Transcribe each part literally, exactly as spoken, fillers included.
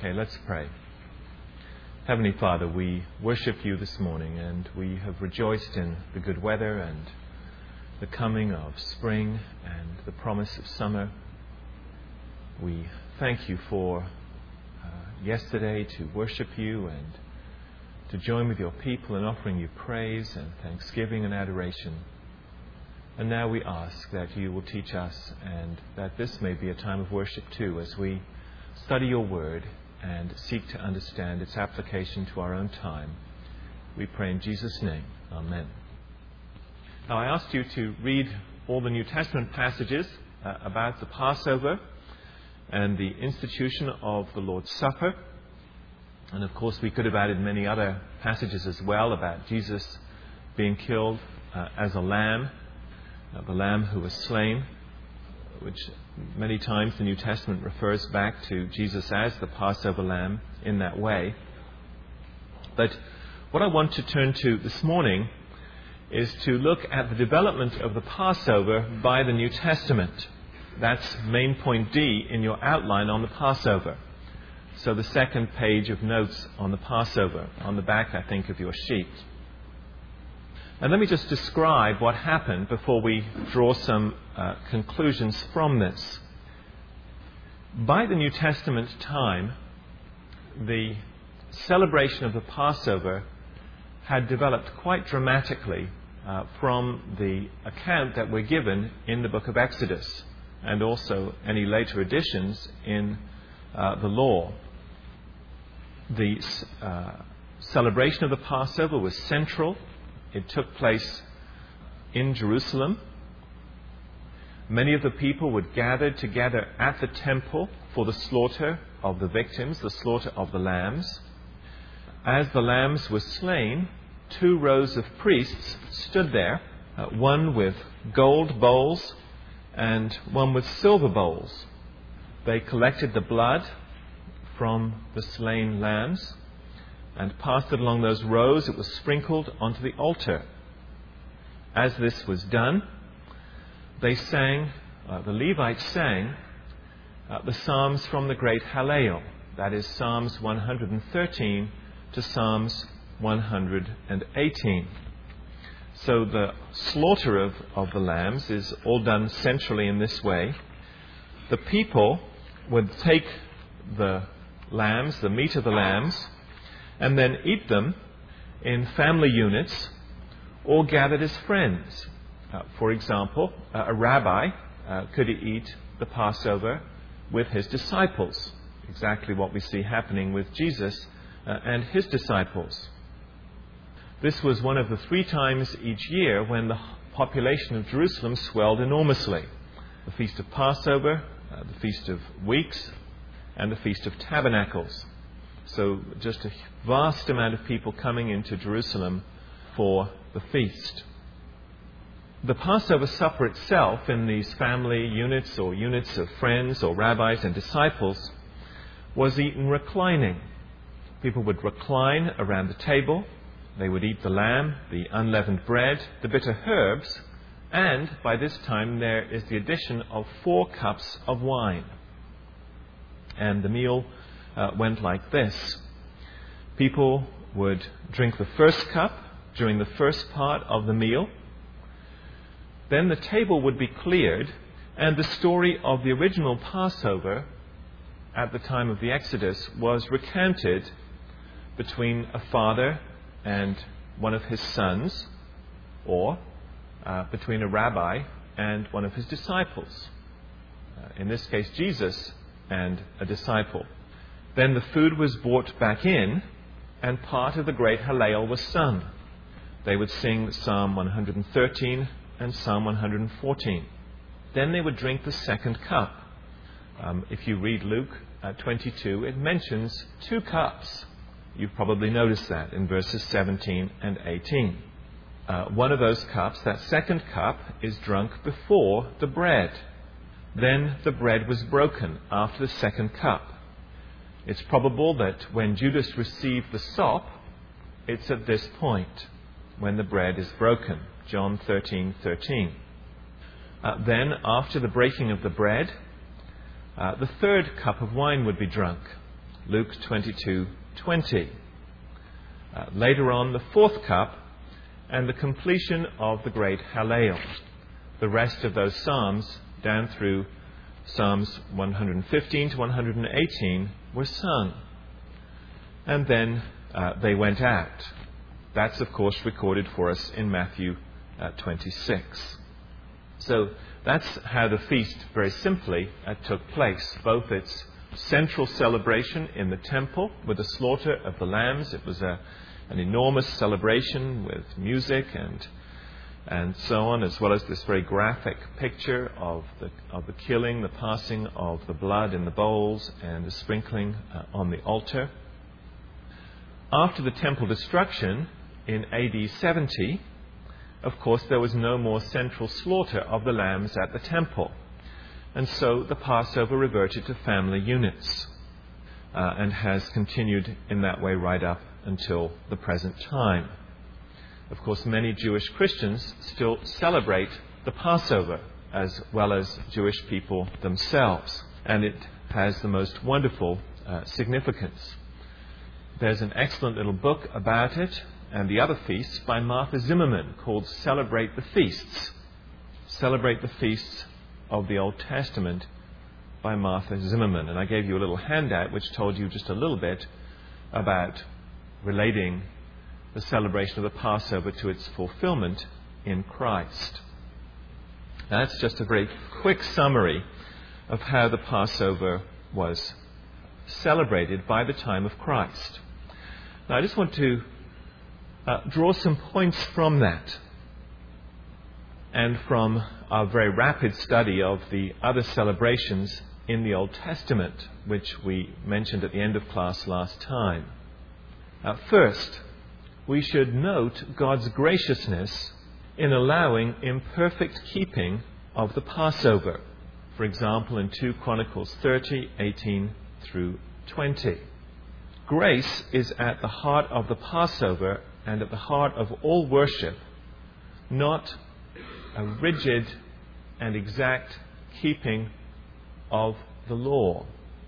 Okay, let's pray. Heavenly Father, we worship you this morning, and we have rejoiced in the good weather and the coming of spring and the promise of summer. We thank you for uh, yesterday to worship you and to join with your people in offering you praise and thanksgiving and adoration. And now we ask that you will teach us, and that this may be a time of worship too, as we study your word and seek to understand its application to our own time. We pray in Jesus' name. Amen. Now, I asked you to read all the New Testament passages uh, about the Passover and the institution of the Lord's Supper. And of course, we could have added many other passages as well about Jesus being killed uh, as a lamb, uh, the lamb who was slain, which many times the New Testament refers back to Jesus as the Passover lamb in that way. But what I want to turn to this morning is to look at the development of the Passover by the New Testament. That's main point D in your outline on the Passover. So the second page of notes on the Passover, on the back, I think, of your sheet. And let me just describe what happened before we draw some uh, conclusions from this. By the New Testament time, the celebration of the Passover had developed quite dramatically uh, from the account that we're given in the book of Exodus, and also any later additions in uh, the law. The uh, celebration of the Passover was central. It took place in Jerusalem. Many of the people would gather together at the temple for the slaughter of the victims, the slaughter of the lambs. As the lambs were slain, two rows of priests stood there, uh, one with gold bowls and one with silver bowls. They collected the blood from the slain lambs and passed it along those rows. It was sprinkled onto the altar. As this was done, they sang, uh, the Levites sang, uh, the Psalms from the great Hallel. That is Psalms one hundred thirteen to Psalms one hundred eighteen. So the slaughter of, of the lambs is all done centrally in this way. The people would take the lambs, the meat of the lambs, and then eat them in family units or gathered as friends. Uh, for example, uh, a rabbi uh, could eat the Passover with his disciples, exactly what we see happening with Jesus uh, and his disciples. This was one of the three times each year when the population of Jerusalem swelled enormously. The Feast of Passover, uh, the Feast of Weeks, and the Feast of Tabernacles. So just a vast amount of people coming into Jerusalem for the feast. The Passover supper itself, in these family units or units of friends or rabbis and disciples, was eaten reclining. People would recline around the table. They would eat the lamb, the unleavened bread, the bitter herbs, and by this time there is the addition of four cups of wine. And the meal uh, went like this. People would drink the first cup during the first part of the meal. Then the table would be cleared, and the story of the original Passover at the time of the Exodus was recounted between a father and one of his sons, or uh, between a rabbi and one of his disciples. Uh, in this case, Jesus and a disciple. Then the food was brought back in, and part of the great Hallel was sung. They would sing Psalm one hundred thirteen and Psalm one hundred fourteen. Then they would drink the second cup. Um, if you read Luke uh, twenty-two, it mentions two cups. You've probably noticed that in verses seventeen and eighteen. Uh, one of those cups, that second cup, is drunk before the bread. Then the bread was broken after the second cup. It's probable that when Judas received the sop, it's at this point when the bread is broken. John thirteen thirteen. Uh, then, after the breaking of the bread, uh, the third cup of wine would be drunk. Luke twenty-two twenty. Uh, later on, the fourth cup and the completion of the great Hallel. The rest of those psalms, down through Psalms one fifteen to one eighteen, were sung. And then uh, they went out. That's, of course, recorded for us in Matthew uh, twenty-six. So that's how the feast, very simply, uh, took place. Both its central celebration in the temple with the slaughter of the lambs. It was a, an enormous celebration with music and and so on, as well as this very graphic picture of the of the killing, the passing of the blood in the bowls, and the sprinkling uh, on the altar. After the temple destruction in A D seventy, of course, there was no more central slaughter of the lambs at the temple. And so the Passover reverted to family units uh, and has continued in that way right up until the present time. Of course, many Jewish Christians still celebrate the Passover as well as Jewish people themselves, and it has the most wonderful uh, significance. There's an excellent little book about it and the other feasts by Martha Zimmerman called Celebrate the Feasts. Celebrate the Feasts of the Old Testament by Martha Zimmerman. And I gave you a little handout which told you just a little bit about relating the celebration of the Passover to its fulfillment in Christ. That's just a very quick summary of how the Passover was celebrated by the time of Christ. Now, I just want to uh, draw some points from that and from our very rapid study of the other celebrations in the Old Testament, which we mentioned at the end of class last time. Uh, first, we should note God's graciousness in allowing imperfect keeping of the Passover. For example, in Second Chronicles thirty, eighteen through twenty. Grace is at the heart of the Passover and at the heart of all worship, not a rigid and exact keeping of the law.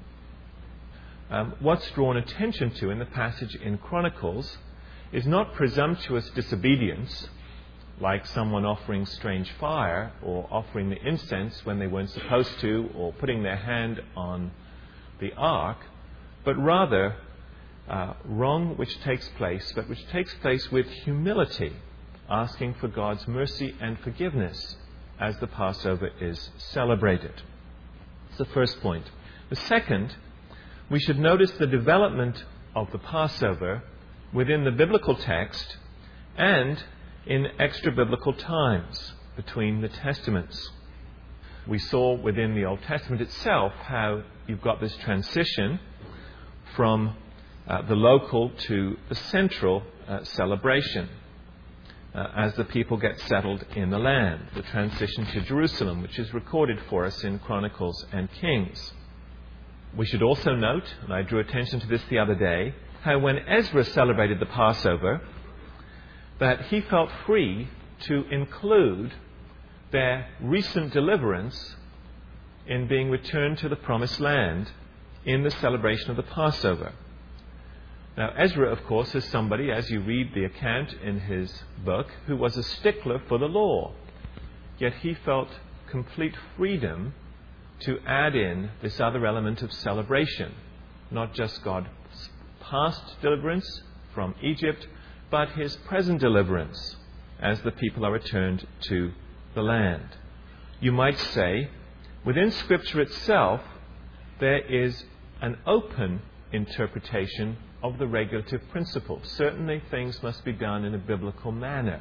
Um, what's drawn attention to in the passage in Chronicles is not presumptuous disobedience, like someone offering strange fire or offering the incense when they weren't supposed to, or putting their hand on the ark, but rather uh, wrong which takes place, but which takes place with humility, asking for God's mercy and forgiveness as the Passover is celebrated. That's the first point. The second, we should notice the development of the Passover within the biblical text and in extra-biblical times between the Testaments. We saw within the Old Testament itself how you've got this transition from uh, the local to the central uh, celebration uh, as the people get settled in the land. The transition to Jerusalem, which is recorded for us in Chronicles and Kings. We should also note, and I drew attention to this the other day, how when Ezra celebrated the Passover, that he felt free to include their recent deliverance in being returned to the Promised Land in the celebration of the Passover. Now, Ezra, of course, is somebody, as you read the account in his book, who was a stickler for the law. Yet he felt complete freedom to add in this other element of celebration, not just God's past deliverance from Egypt, but his present deliverance as the people are returned to the land. You might say, within Scripture itself, there is an open interpretation of the regulative principle. Certainly things must be done in a biblical manner,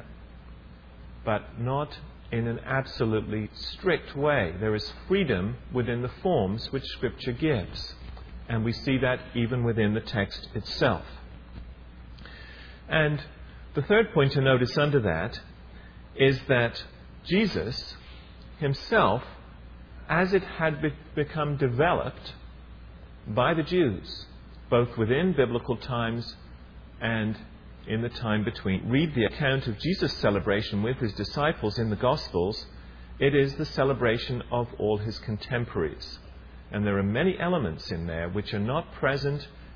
but not in an absolutely strict way. There is freedom within the forms which Scripture gives, and we see that even within the text itself. And the third point to notice under that is that Jesus himself, as it had be- become developed by the Jews, both within biblical times and in the time between. Read the account of Jesus' celebration with his disciples in the Gospels. It is the celebration of all his contemporaries. And there are many elements in there which are not present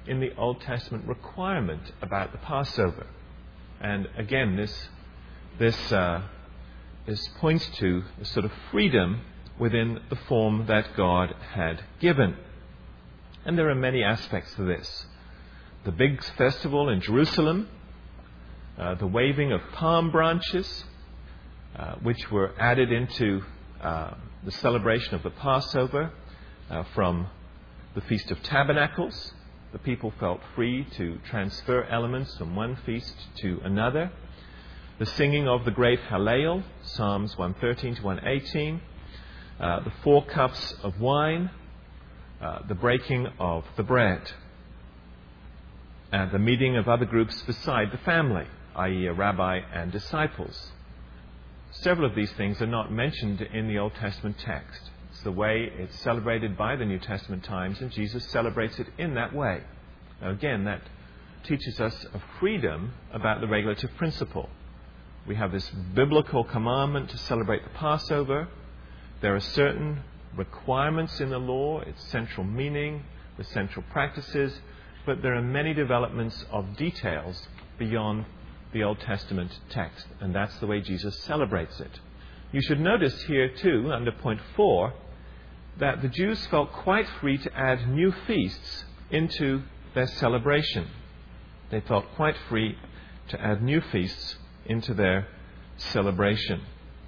in the Old Testament requirement about the Passover. And again, this, this, uh, this points to a sort of freedom within the form that God had given. And there are many aspects to this. The big festival in Jerusalem, uh, the waving of palm branches, uh, which were added into uh, the celebration of the Passover uh, from the Feast of Tabernacles. The people felt free to transfer elements from one feast to another. The singing of the great Hallel, Psalms one thirteen to one eighteen. Uh, the four cups of wine. Uh, the breaking of the bread. And the meeting of other groups beside the family, that is a rabbi and disciples. Several of these things are not mentioned in the Old Testament text. It's the way it's celebrated by the New Testament times, and Jesus celebrates it in that way. Now again, that teaches us a freedom about the regulative principle. We have this biblical commandment to celebrate the Passover. There are certain requirements in the law, its central meaning, the central practices, but there are many developments of details beyond the Old Testament text, and that's the way Jesus celebrates it. You should notice here too, under point four, that the Jews felt quite free to add new feasts into their celebration. They felt quite free to add new feasts into their celebration.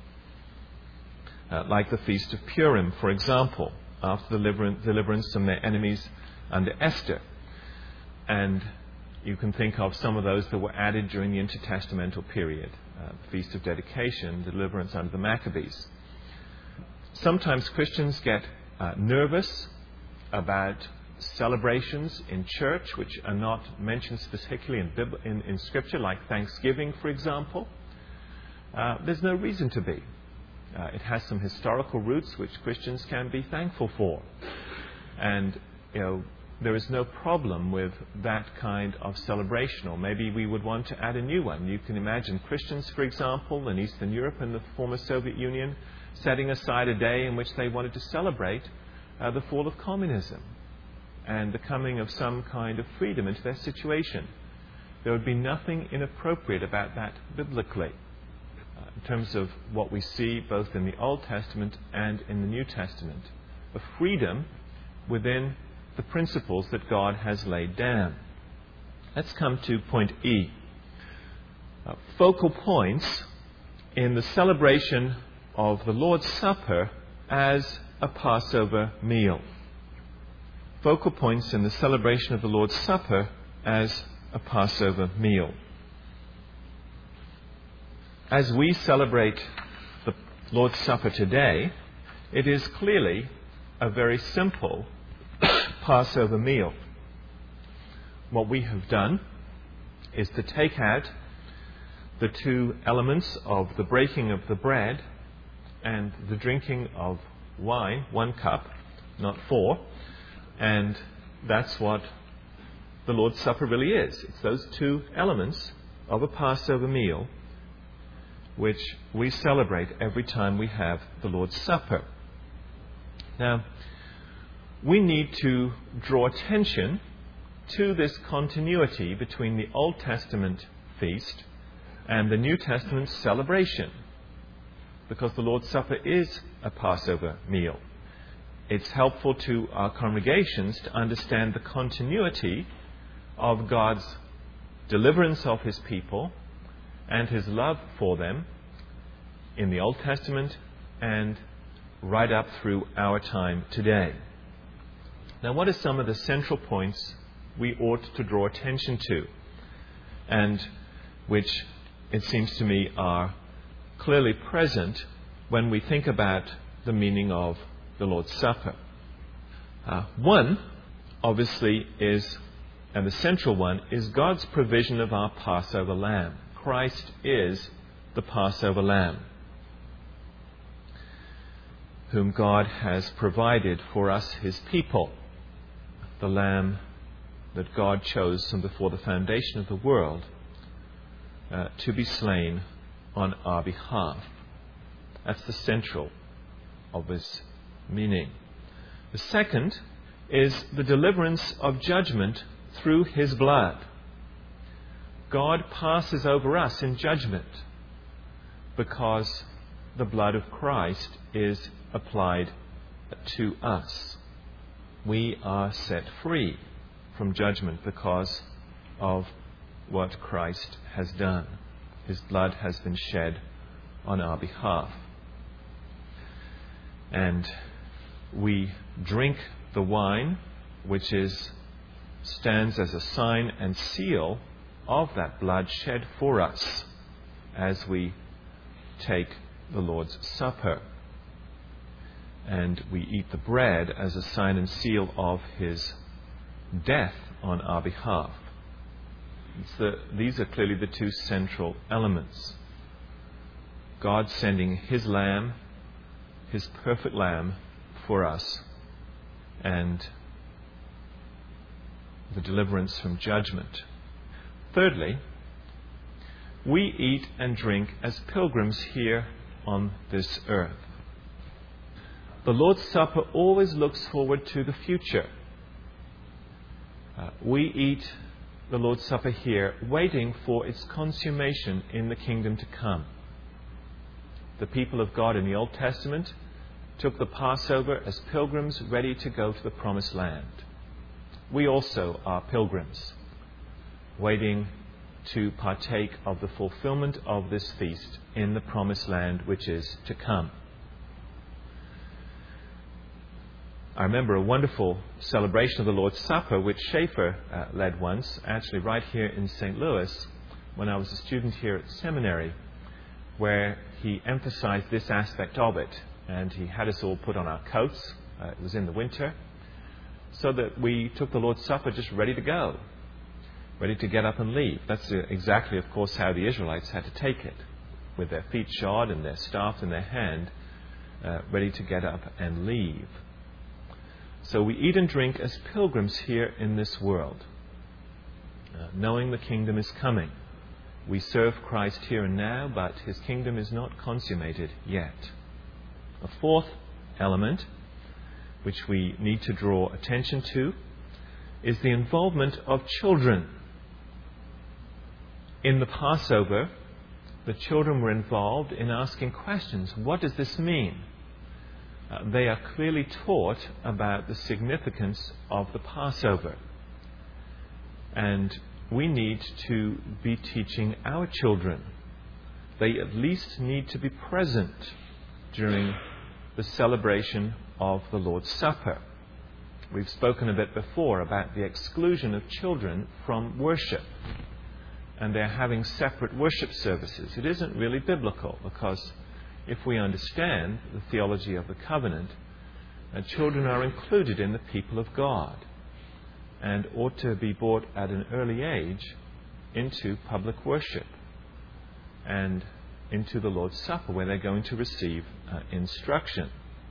Uh, like the Feast of Purim, for example, after the deliver- deliverance from their enemies under Esther. And you can think of some of those that were added during the intertestamental period. Uh, the Feast of Dedication, deliverance under the Maccabees. Sometimes Christians get uh, nervous about celebrations in church which are not mentioned specifically in, Bib- in, in Scripture, like Thanksgiving, for example. Uh, there's no reason to be. Uh, it has some historical roots which Christians can be thankful for. And, you know, there is no problem with that kind of celebration, or maybe we would want to add a new one. You can imagine Christians, for example, in Eastern Europe and the former Soviet Union, setting aside a day in which they wanted to celebrate uh, the fall of communism and the coming of some kind of freedom into their situation. There would be nothing inappropriate about that biblically, uh, in terms of what we see both in the Old Testament and in the New Testament, a freedom within the principles that God has laid down. Let's come to point E. Uh, focal points in the celebration of the Lord's Supper as a Passover meal. Focal points in the celebration of the Lord's Supper as a Passover meal. As we celebrate the Lord's Supper today, it is clearly a very simple Passover meal. What we have done is to take out the two elements of the breaking of the bread and the drinking of wine, one cup, not four, and that's what the Lord's Supper really is. It's those two elements of a Passover meal which we celebrate every time we have the Lord's Supper. Now, we need to draw attention to this continuity between the Old Testament feast and the New Testament celebration, because the Lord's Supper is a Passover meal. It's helpful to our congregations to understand the continuity of God's deliverance of His people and His love for them in the Old Testament and right up through our time today. Now, what are some of the central points we ought to draw attention to, and which, it seems to me, are clearly present when we think about the meaning of the Lord's Supper? Uh, one, obviously, is, and the central one, is God's provision of our Passover lamb. Christ is the Passover lamb, whom God has provided for us, His people. The lamb that God chose from before the foundation of the world uh, to be slain on our behalf. That's the central of this meaning. The second is the deliverance of judgment through His blood. God passes over us in judgment because the blood of Christ is applied to us. We are set free from judgment because of what Christ has done. His blood has been shed on our behalf. And we drink the wine, which is stands as a sign and seal of that blood shed for us as we take the Lord's Supper. And we eat the bread as a sign and seal of His death on our behalf. It's the, these are clearly the two central elements. God sending His Lamb, His perfect Lamb, for us, and the deliverance from judgment. Thirdly, we eat and drink as pilgrims here on this earth. The Lord's Supper always looks forward to the future. Uh, we eat the Lord's Supper here, waiting for its consummation in the kingdom to come. The people of God in the Old Testament took the Passover as pilgrims ready to go to the Promised Land. We also are pilgrims, waiting to partake of the fulfillment of this feast in the Promised Land which is to come. I remember a wonderful celebration of the Lord's Supper which Schaeffer uh, led once, actually right here in Saint Louis, when I was a student here at seminary, where he emphasized this aspect of it. And he had us all put on our coats. Uh, it was in the winter. So that we took the Lord's Supper just ready to go. Ready to get up and leave. That's exactly, of course, how the Israelites had to take it. With their feet shod and their staff in their hand, uh, ready to get up and leave. So we eat and drink as pilgrims here in this world, uh, knowing the kingdom is coming. We serve Christ here and now, but His kingdom is not consummated yet. A fourth element, which we need to draw attention to, is the involvement of children. In the Passover, the children were involved in asking questions. What does this mean? Uh, they are clearly taught about the significance of the Passover. And we need to be teaching our children. They at least need to be present during the celebration of the Lord's Supper. We've spoken a bit before about the exclusion of children from worship, and they're having separate worship services. It isn't really biblical, because if we understand the theology of the covenant, uh, children are included in the people of God and ought to be brought at an early age into public worship and into the Lord's Supper, where they're going to receive uh, instruction.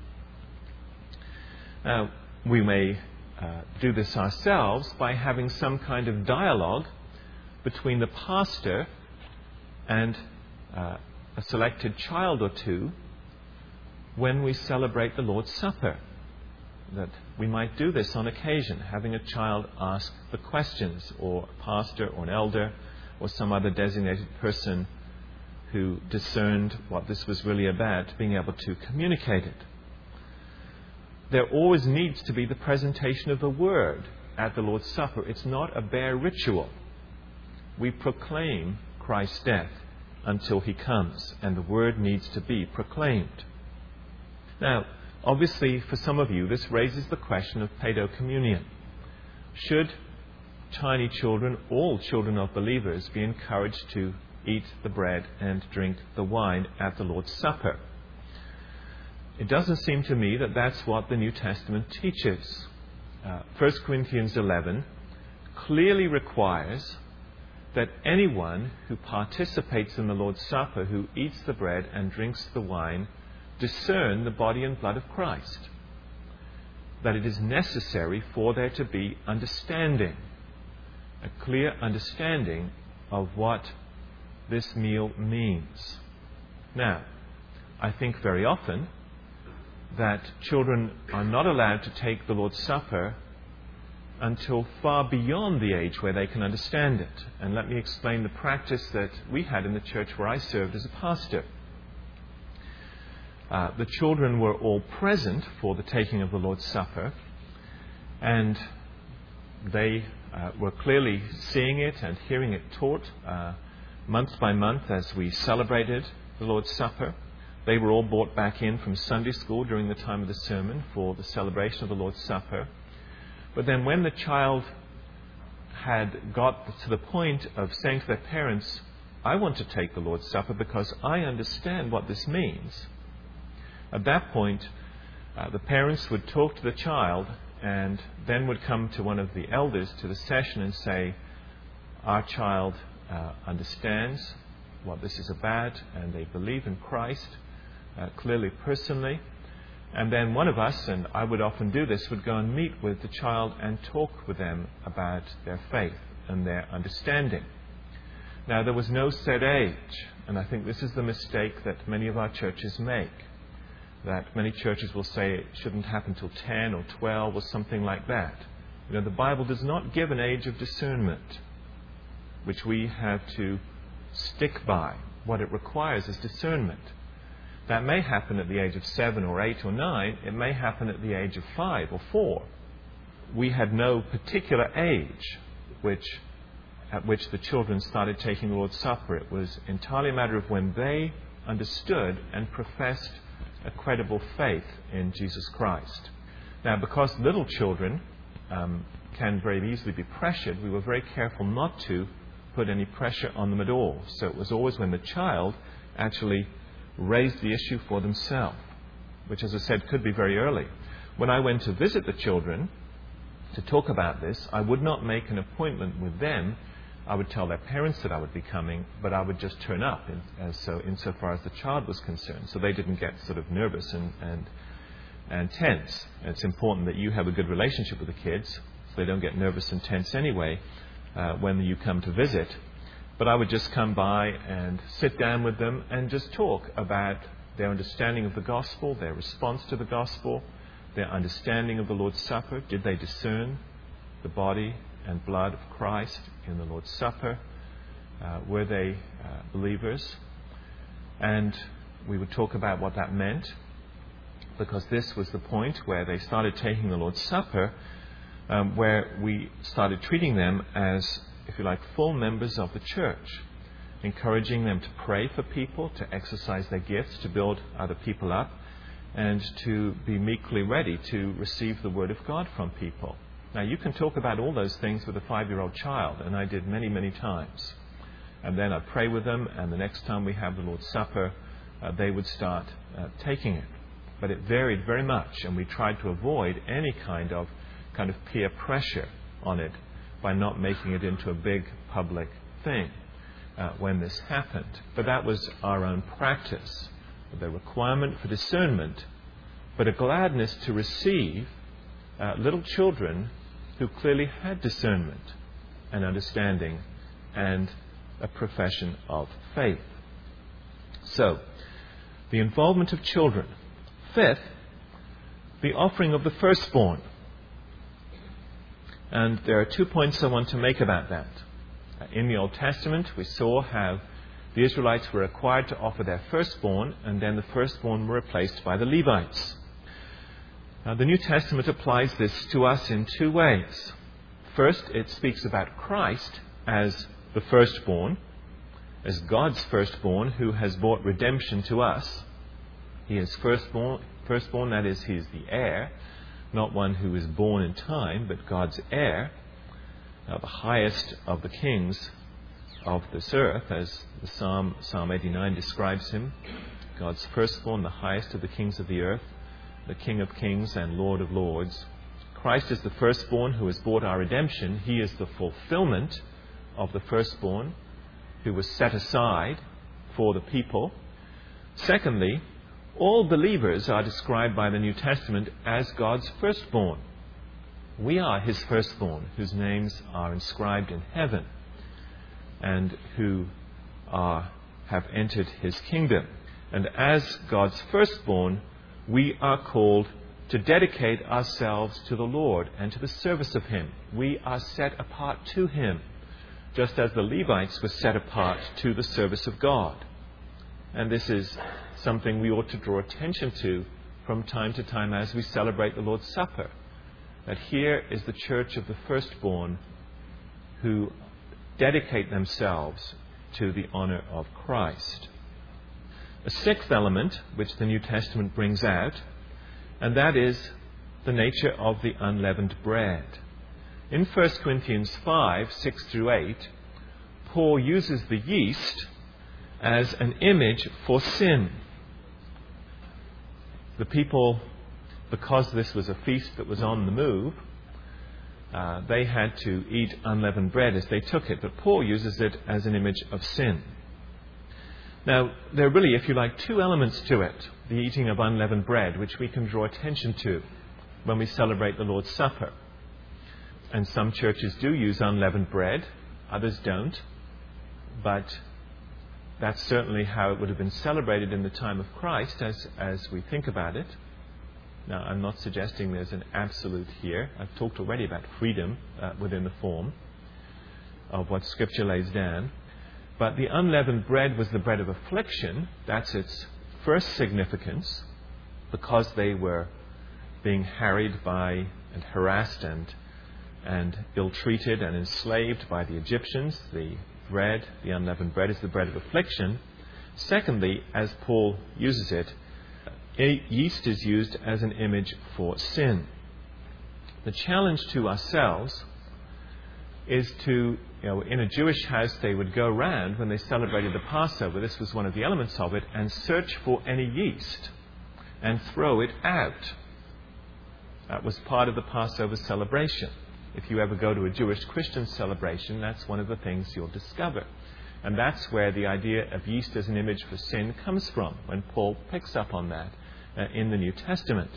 Now, we may uh, do this ourselves by having some kind of dialogue between the pastor and uh, a selected child or two when we celebrate the Lord's Supper. That we might do this on occasion, having a child ask the questions, or a pastor or an elder or some other designated person who discerned what this was really about, being able to communicate it. There always needs to be the presentation of the Word at the Lord's Supper. It's not a bare ritual. We proclaim Christ's death until He comes, and the Word needs to be proclaimed. Now, obviously, for some of you, this raises the question of paedocommunion. Should tiny children, all children of believers, be encouraged to eat the bread and drink the wine at the Lord's Supper? It doesn't seem to me that that's what the New Testament teaches. Uh, First Corinthians eleven clearly requires that anyone who participates in the Lord's Supper, who eats the bread and drinks the wine, discern the body and blood of Christ. That it is necessary for there to be understanding, a clear understanding of what this meal means. Now, I think very often that children are not allowed to take the Lord's Supper until far beyond the age where they can understand it. And let me explain the practice that we had in the church where I served as a pastor. Uh, the children were all present for the taking of the Lord's Supper, and they uh, were clearly seeing it and hearing it taught uh, month by month as we celebrated the Lord's Supper. They were all brought back in from Sunday school during the time of the sermon for the celebration of the Lord's Supper. But then when the child had got to the point of saying to their parents, I want to take the Lord's Supper because I understand what this means, at that point, uh, the parents would talk to the child and then would come to one of the elders to the session and say, our child uh, understands what this is about and they believe in Christ uh, clearly personally. And then one of us, and I would often do this, would go and meet with the child and talk with them about their faith and their understanding. Now, there was no set age, and I think this is the mistake that many of our churches make, that many churches will say it shouldn't happen till ten or twelve or something like that. You know, the Bible does not give an age of discernment, which we have to stick by. What it requires is discernment. That may happen at the age of seven or eight or nine. It may happen at the age of five or four. We had no particular age which, at which the children started taking the Lord's Supper. It was entirely a matter of when they understood and professed a credible faith in Jesus Christ. Now, because little children um, can very easily be pressured, we were very careful not to put any pressure on them at all. So it was always when the child actually raised the issue for themselves, which, as I said, could be very early. When I went to visit the children to talk about this, I would not make an appointment with them. I would tell their parents that I would be coming, but I would just turn up in, as so insofar as the child was concerned, so they didn't get sort of nervous and, and, and tense. And it's important that you have a good relationship with the kids, so they don't get nervous and tense anyway uh, when you come to visit. But I would just come by and sit down with them and just talk about their understanding of the gospel, their response to the gospel, their understanding of the Lord's Supper. Did they discern the body and blood of Christ in the Lord's Supper? Uh, were they uh, believers? And we would talk about what that meant, because this was the point where they started taking the Lord's Supper, um, where we started treating them as, if you like, full members of the church, encouraging them to pray for people, to exercise their gifts, to build other people up, and to be meekly ready to receive the word of God from people. Now, you can talk about all those things with a five-year-old child, and I did many, many times. And then I'd pray with them, and the next time we have the Lord's Supper, uh, they would start uh, taking it. But it varied very much, and we tried to avoid any kind of kind of peer pressure on it by not making it into a big public thing uh, when this happened. But that was our own practice, the requirement for discernment, but a gladness to receive uh, little children who clearly had discernment and understanding and a profession of faith. So, the involvement of children. Fifth, the offering of the firstborn. And there are two points I want to make about that. In the Old Testament, we saw how the Israelites were required to offer their firstborn, and then the firstborn were replaced by the Levites. Now, the New Testament applies this to us in two ways. First, it speaks about Christ as the firstborn, as God's firstborn who has brought redemption to us. He is firstborn, firstborn, that is, he is the heir, not one who is born in time, but God's heir, uh, the highest of the kings of this earth, as the Psalm, Psalm eighty-nine describes him. God's firstborn, the highest of the kings of the earth, the King of kings and Lord of lords. Christ is the firstborn who has brought our redemption. He is the fulfillment of the firstborn who was set aside for the people. Secondly, all believers are described by the New Testament as God's firstborn. We are his firstborn, whose names are inscribed in heaven and who are, have entered his kingdom. And as God's firstborn, we are called to dedicate ourselves to the Lord and to the service of Him. We are set apart to Him, just as the Levites were set apart to the service of God. And this is something we ought to draw attention to from time to time as we celebrate the Lord's Supper. That here is the church of the firstborn who dedicate themselves to the honor of Christ. A sixth element which the New Testament brings out, and that is the nature of the unleavened bread. In First Corinthians five, six through eight, Paul uses the yeast as an image for sin. The people, because this was a feast that was on the move, uh, they had to eat unleavened bread as they took it, but Paul uses it as an image of sin. Now, there are really, if you like, two elements to it, the eating of unleavened bread, which we can draw attention to when we celebrate the Lord's Supper. And some churches do use unleavened bread, others don't, but that's certainly how it would have been celebrated in the time of Christ as, as we think about it. Now, I'm not suggesting there's an absolute here. I've talked already about freedom uh, within the form of what Scripture lays down. But the unleavened bread was the bread of affliction. That's its first significance, because they were being harried by and harassed and, and ill-treated and enslaved by the Egyptians. The bread, the unleavened bread, is the bread of affliction. Secondly, as Paul uses it, yeast is used as an image for sin. The challenge to ourselves is to, you know, in a Jewish house they would go round when they celebrated the Passover, this was one of the elements of it, and search for any yeast and throw it out. That was part of the Passover celebration. If you ever go to a Jewish Christian celebration, that's one of the things you'll discover. And that's where the idea of yeast as an image for sin comes from, when Paul picks up on that uh, in the New Testament.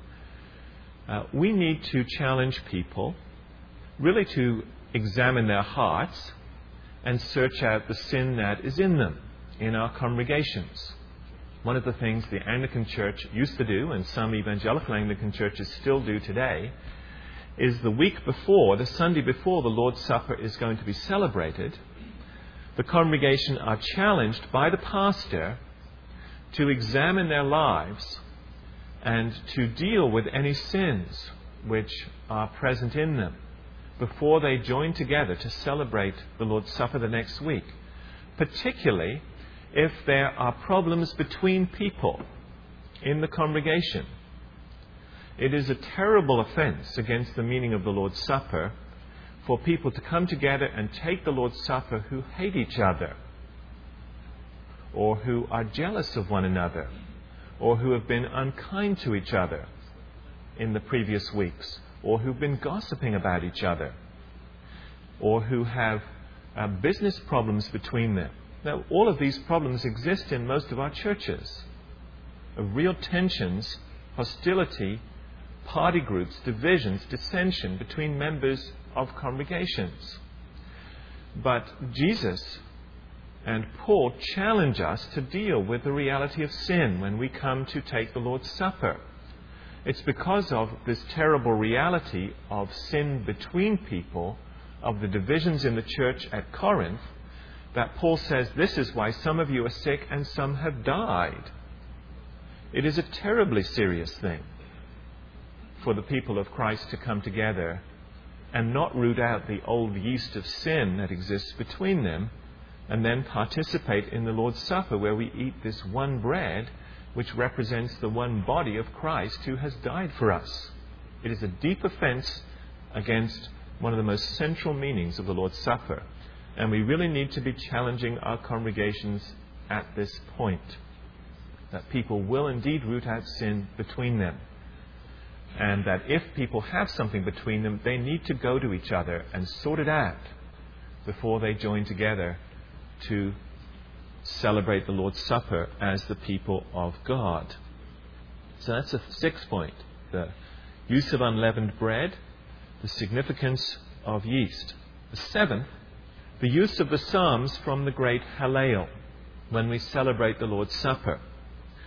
Uh, we need to challenge people really to examine their hearts and search out the sin that is in them, in our congregations. One of the things the Anglican Church used to do, and some evangelical Anglican churches still do today, is the week before, the Sunday before the Lord's Supper is going to be celebrated, the congregation are challenged by the pastor to examine their lives and to deal with any sins which are present in them before they join together to celebrate the Lord's Supper the next week, particularly if there are problems between people in the congregation. It is a terrible offense against the meaning of the Lord's Supper for people to come together and take the Lord's Supper who hate each other, or who are jealous of one another, or who have been unkind to each other in the previous weeks, or who've been gossiping about each other, or who have uh, business problems between them. Now, all of these problems exist in most of our churches, of real tensions, hostility, party groups, divisions, dissension between members of congregations. But Jesus and Paul challenge us to deal with the reality of sin when we come to take the Lord's Supper. It's because of this terrible reality of sin between people, of the divisions in the church at Corinth, that Paul says this is why some of you are sick and some have died. It is a terribly serious thing for the people of Christ to come together and not root out the old yeast of sin that exists between them, and then participate in the Lord's Supper, where we eat this one bread which represents the one body of Christ who has died for us. It is a deep offense against one of the most central meanings of the Lord's Supper. And we really need to be challenging our congregations at this point, that people will indeed root out sin between them. And that if people have something between them, they need to go to each other and sort it out before they join together to celebrate the Lord's Supper as the people of God. So that's the sixth point, the use of unleavened bread, the significance of yeast. The seventh, the use of the Psalms from the great Hallel when we celebrate the Lord's Supper.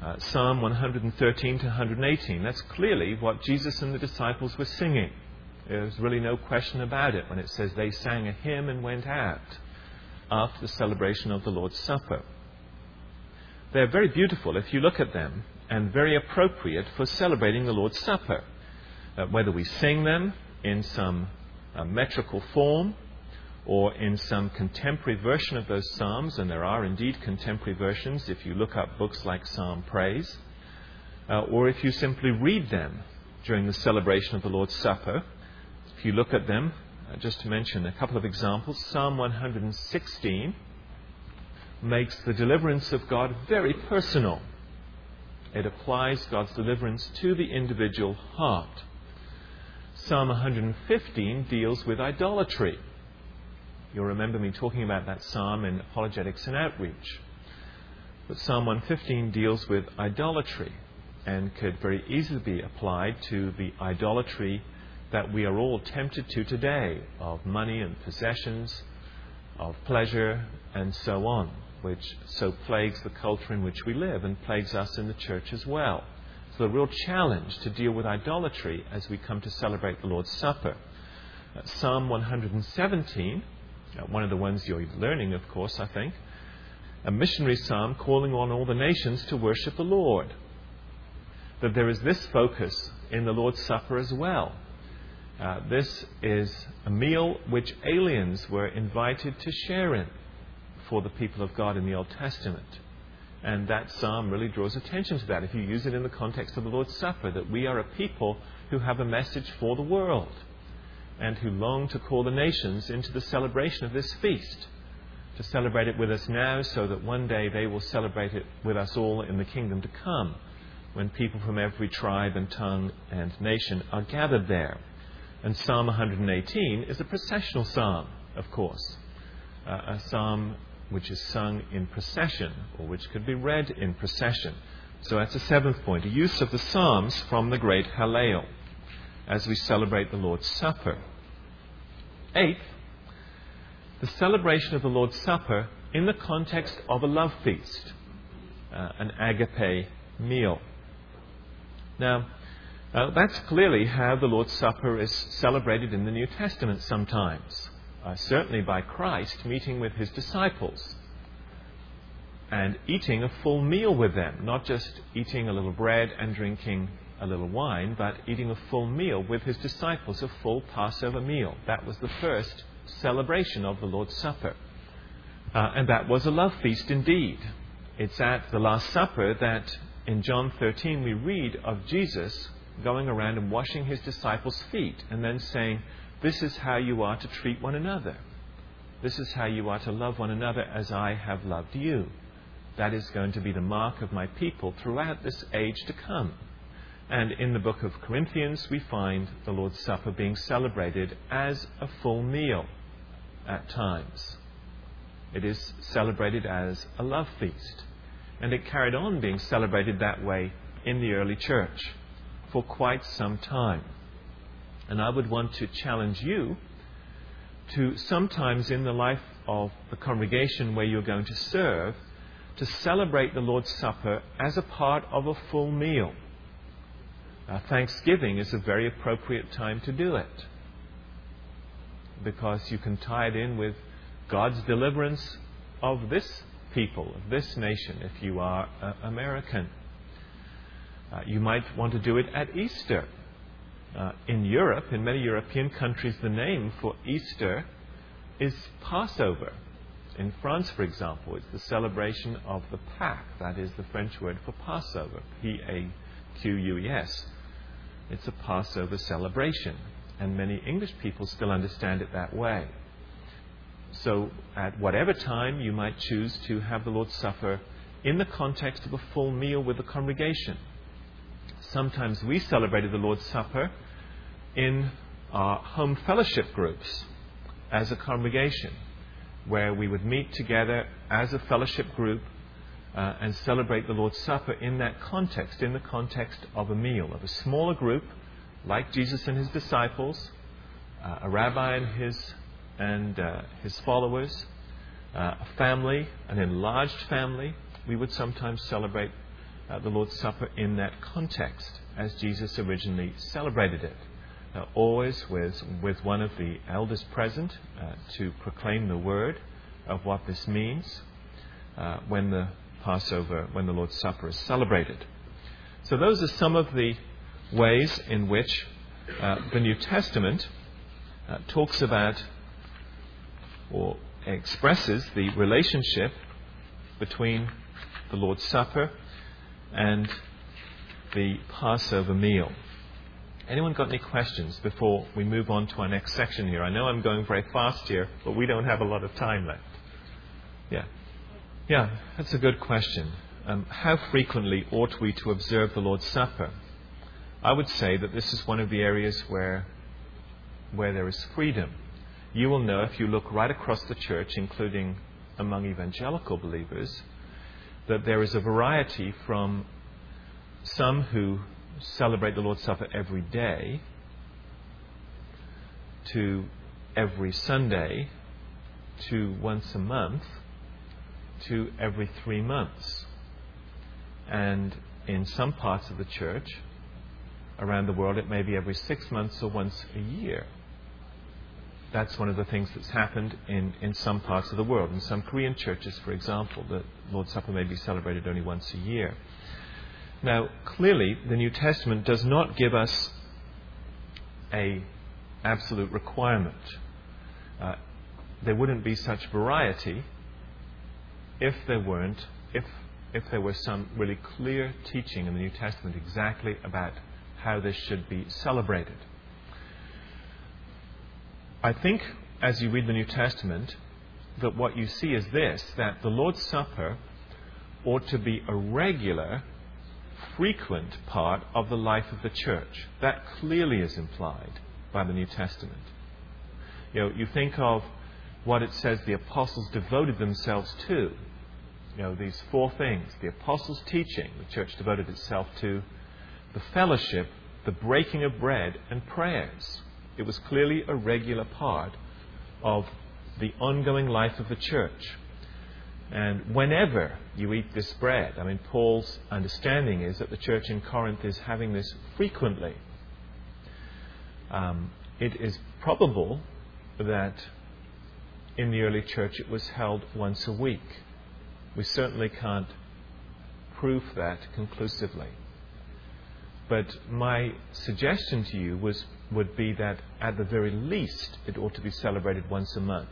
Uh, Psalm one thirteen to one eighteen, that's clearly what Jesus and the disciples were singing. There's really no question about it when it says they sang a hymn and went out after the celebration of the Lord's Supper. They're very beautiful if you look at them, and very appropriate for celebrating the Lord's Supper. Uh, whether we sing them in some uh, metrical form or in some contemporary version of those psalms, and there are indeed contemporary versions if you look up books like Psalm Praise, uh, or if you simply read them during the celebration of the Lord's Supper. If you look at them, uh, just to mention a couple of examples, Psalm one sixteen makes the deliverance of God very personal. It applies God's deliverance to the individual heart. Psalm one fifteen deals with idolatry. You'll remember me talking about that psalm in Apologetics and Outreach. But Psalm one fifteen deals with idolatry and could very easily be applied to the idolatry that we are all tempted to today, of money and possessions, of pleasure, and so on, which so plagues the culture in which we live and plagues us in the church as well. So a real challenge to deal with idolatry as we come to celebrate the Lord's Supper. Uh, Psalm one seventeen, uh, one of the ones you're learning, of course, I think, a missionary psalm calling on all the nations to worship the Lord. That there is this focus in the Lord's Supper as well. Uh, this is a meal which aliens were invited to share in for the people of God in the Old Testament. And that psalm really draws attention to that if you use it in the context of the Lord's Supper, that we are a people who have a message for the world and who long to call the nations into the celebration of this feast, to celebrate it with us now so that one day they will celebrate it with us all in the kingdom to come, when people from every tribe and tongue and nation are gathered there. And Psalm one eighteen is a processional psalm, of course, uh, a psalm which is sung in procession, or which could be read in procession. So that's a seventh point, a use of the Psalms from the great Hallel as we celebrate the Lord's Supper. Eighth, the celebration of the Lord's Supper in the context of a love feast, uh, an agape meal. Now, uh, that's clearly how the Lord's Supper is celebrated in the New Testament sometimes. Uh, certainly by Christ meeting with his disciples and eating a full meal with them, not just eating a little bread and drinking a little wine, but eating a full meal with his disciples, a full Passover meal. That was the first celebration of the Lord's Supper. Uh, and that was a love feast indeed. It's at the Last Supper that in John thirteen we read of Jesus going around and washing his disciples' feet and then saying, "This is how you are to treat one another. This is how you are to love one another as I have loved you. That is going to be the mark of my people throughout this age to come." And in the book of Corinthians, we find the Lord's Supper being celebrated as a full meal at times. It is celebrated as a love feast. And it carried on being celebrated that way in the early church for quite some time. And I would want to challenge you to sometimes in the life of the congregation where you're going to serve, to celebrate the Lord's Supper as a part of a full meal. Uh, Thanksgiving is a very appropriate time to do it, because you can tie it in with God's deliverance of this people, of this nation, if you are uh, American. Uh, you might want to do it at Easter. Uh, in Europe, in many European countries, the name for Easter is Passover. In France, for example, it's the celebration of the Pâques. That is the French word for Passover, P A Q U E S. It's a Passover celebration, and many English people still understand it that way. So at whatever time you might choose to have the Lord's Supper in the context of a full meal with the congregation. Sometimes we celebrated the Lord's Supper in our home fellowship groups as a congregation, where we would meet together as a fellowship group uh, and celebrate the Lord's Supper in that context, in the context of a meal, of a smaller group, like Jesus and his disciples, uh, a rabbi and his, and, uh, his followers, uh, a family, an enlarged family. We would sometimes celebrate uh, the Lord's Supper in that context as Jesus originally celebrated it. Uh, always with, with one of the elders present uh, to proclaim the word of what this means uh, when the Passover, when the Lord's Supper is celebrated. So those are some of the ways in which uh, the New Testament uh, talks about or expresses the relationship between the Lord's Supper and the Passover meal. Anyone got any questions before we move on to our next section here? I know I'm going very fast here, but we don't have a lot of time left. Yeah. Yeah, that's a good question. Um, how frequently ought we to observe the Lord's Supper? I would say that this is one of the areas where, where there is freedom. You will know if you look right across the church, including among evangelical believers, that there is a variety from some who celebrate the Lord's Supper every day to every Sunday to once a month to every three months. And in some parts of the church around the world, it may be every six months or once a year. That's one of the things that's happened in, in some parts of the world. In some Korean churches, for example, the Lord's Supper may be celebrated only once a year. Now, clearly, the New Testament does not give us a absolute requirement. Uh, there wouldn't be such variety if there weren't, if if there was some really clear teaching in the New Testament exactly about how this should be celebrated. I think, as you read the New Testament, that what you see is this, that the Lord's Supper ought to be a regular, frequent part of the life of the church. That clearly is implied by the New Testament. You know, you think of what it says the apostles devoted themselves to. You know, these four things. The apostles' teaching, the church devoted itself to. The fellowship, the breaking of bread, and prayers. It was clearly a regular part of the ongoing life of the church. And whenever you eat this bread, I mean, Paul's understanding is that the church in Corinth is having this frequently. Um, it is probable that in the early church it was held once a week. We certainly can't prove that conclusively. But my suggestion to you was would be that at the very least it ought to be celebrated once a month.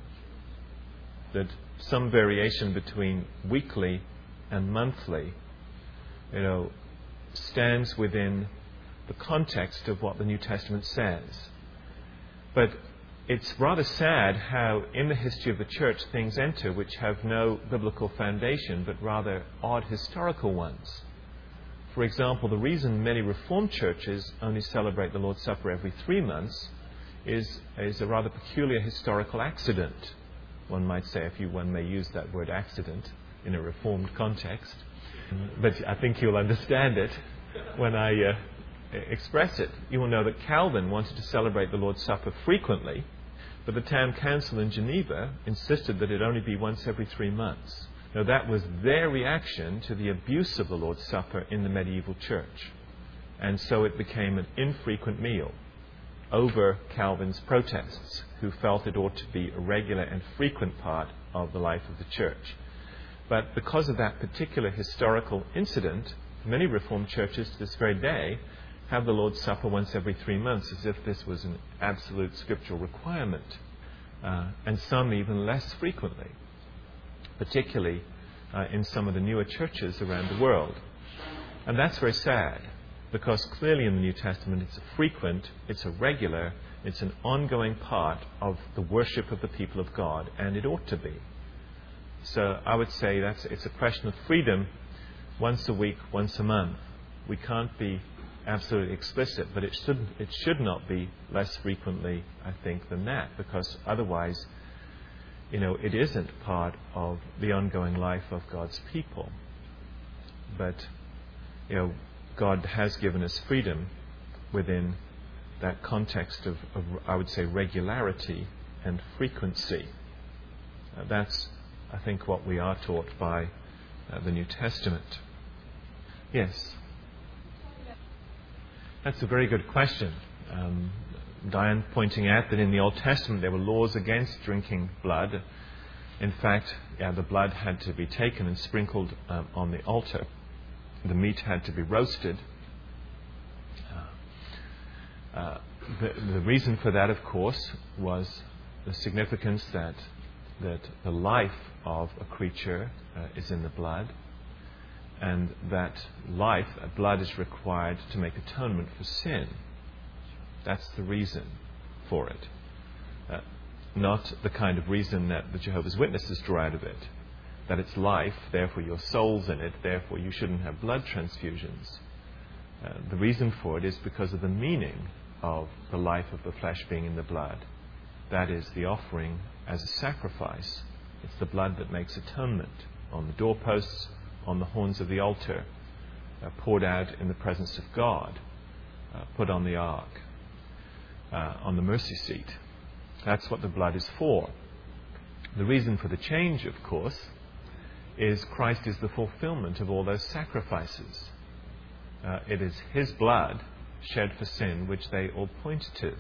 That some variation between weekly and monthly, you know, stands within the context of what the New Testament says. But it's rather sad how in the history of the church things enter which have no biblical foundation but rather odd historical ones. For example, the reason many Reformed churches only celebrate the Lord's Supper every three months is, is a rather peculiar historical accident. One might say, if you one may use that word accident in a Reformed context. But I think you'll understand it when I uh, express it. You will know that Calvin wanted to celebrate the Lord's Supper frequently, but the town council in Geneva insisted that it only be once every three months. Now that was their reaction to the abuse of the Lord's Supper in the medieval church. And so it became an infrequent meal over Calvin's protests, who felt it ought to be a regular and frequent part of the life of the church. But because of that particular historical incident, many Reformed churches to this very day have the Lord's Supper once every three months, as if this was an absolute scriptural requirement, uh, and some even less frequently, particularly uh, in some of the newer churches around the world. And that's very sad, because clearly in the New Testament it's a frequent, it's a regular, it's an ongoing part of the worship of the people of God, and it ought to be. So I would say that's it's a question of freedom, once a week, once a month. We can't be absolutely explicit, but it should it should not be less frequently, I think, than that, because otherwise, you know, it isn't part of the ongoing life of God's people. But, you know, God has given us freedom within that context of, of I would say, regularity and frequency. Uh, that's, I think, what we are taught by uh, the New Testament. Yes. That's a very good question. Um, Diane pointing out that in the Old Testament there were laws against drinking blood. In fact, yeah, the blood had to be taken and sprinkled um, on the altar. The meat had to be roasted. Uh, uh, the, the reason for that, of course, was the significance that that the life of a creature uh, is in the blood, and that life, uh, blood, is required to make atonement for sin. That's the reason for it. Uh, not the kind of reason that the Jehovah's Witnesses draw out of it. That it's life, therefore your soul's in it, therefore you shouldn't have blood transfusions. Uh, the reason for it is because of the meaning of the life of the flesh being in the blood. That is the offering as a sacrifice. It's the blood that makes atonement on the doorposts, on the horns of the altar, uh, poured out in the presence of God, uh, put on the ark, uh, on the mercy seat. That's what the blood is for. The reason for the change, of course, is Christ is the fulfillment of all those sacrifices. Uh, it is His blood shed for sin which they all point to.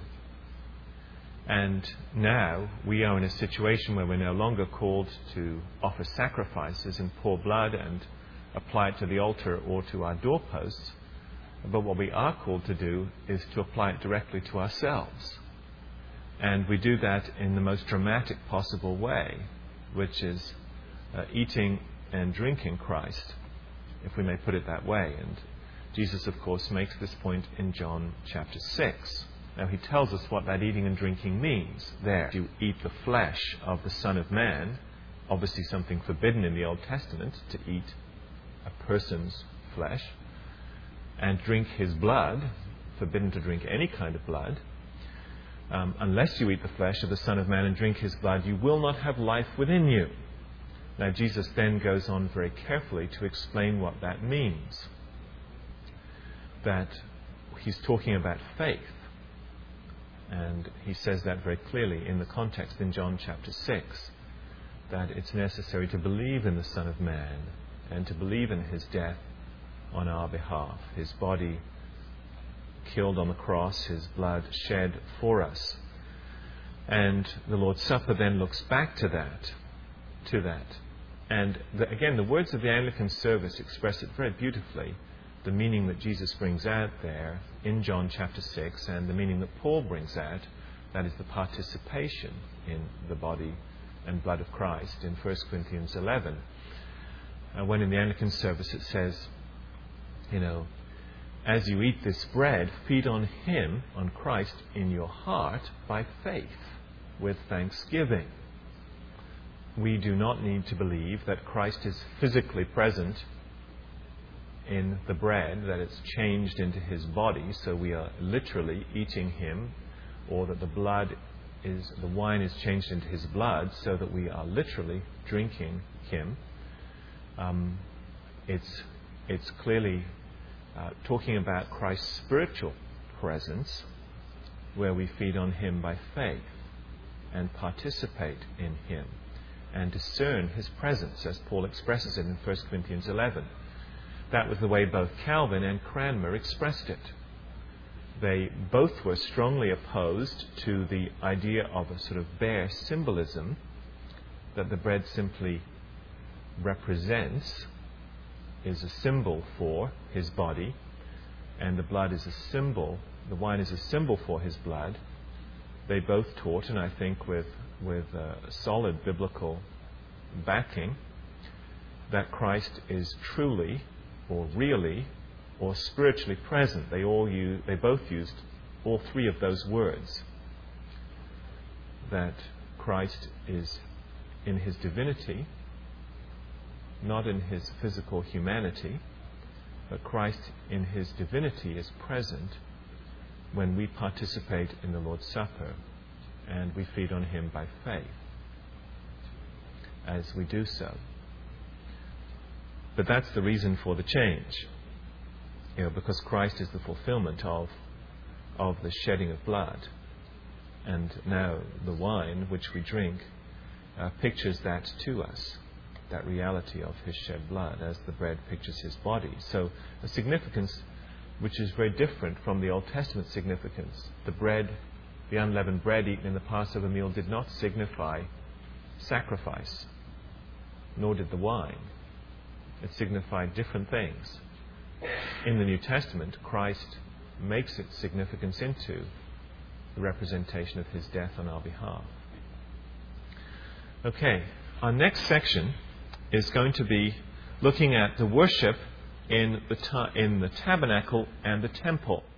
And now we are in a situation where we're no longer called to offer sacrifices and pour blood and apply it to the altar or to our doorposts. But what we are called to do is to apply it directly to ourselves. And we do that in the most dramatic possible way, which is uh, eating and drinking Christ, if we may put it that way. And Jesus, of course, makes this point in John chapter six. Now, he tells us what that eating and drinking means there. You eat the flesh of the Son of Man, obviously something forbidden in the Old Testament, to eat a person's flesh, and drink his blood, forbidden to drink any kind of blood. Um, unless you eat the flesh of the Son of Man and drink his blood, you will not have life within you. Now, Jesus then goes on very carefully to explain what that means. That he's talking about faith. And he says that very clearly in the context in John chapter six, that it's necessary to believe in the Son of Man and to believe in his death on our behalf, his body killed on the cross, his blood shed for us. And the Lord's Supper then looks back to that, to that. And the, again, the words of the Anglican service express it very beautifully. The meaning that Jesus brings out there in John chapter six, and the meaning that Paul brings out, that is the participation in the body and blood of Christ in First Corinthians eleven. Uh, when in the Anglican service it says, you know, as you eat this bread, feed on Him, on Christ, in your heart by faith, with thanksgiving. We do not need to believe that Christ is physically present in the bread, that it's changed into His body, so we are literally eating Him, or that the blood is, the wine is changed into His blood, so that we are literally drinking Him. Um, it's it's clearly uh, talking about Christ's spiritual presence, where we feed on Him by faith and participate in Him and discern His presence, as Paul expresses it in First Corinthians eleven. That was the way both Calvin and Cranmer expressed it. They both were strongly opposed to the idea of a sort of bare symbolism, that the bread simply represents, is a symbol for His body, and the blood is a symbol, the wine is a symbol for His blood. They both taught, and I think with, with uh, solid biblical backing, that Christ is truly, or really, or spiritually present. They all use, they both used all three of those words. That Christ is in His divinity, not in His physical humanity, but Christ in His divinity is present when we participate in the Lord's Supper and we feed on Him by faith as we do so. But that's the reason for the change, you know, because Christ is the fulfillment of of the shedding of blood, and now the wine which we drink uh, pictures that to us. that reality of his shed blood, as the bread pictures his body. So a significance which is very different from the Old Testament significance. The bread, the unleavened bread eaten in the Passover meal, did not signify sacrifice, nor did the wine. It signified different things. In the New Testament, Christ makes its significance into the representation of his death on our behalf. Okay, our next section is going to be looking at the worship in the ta- in the tabernacle and the temple.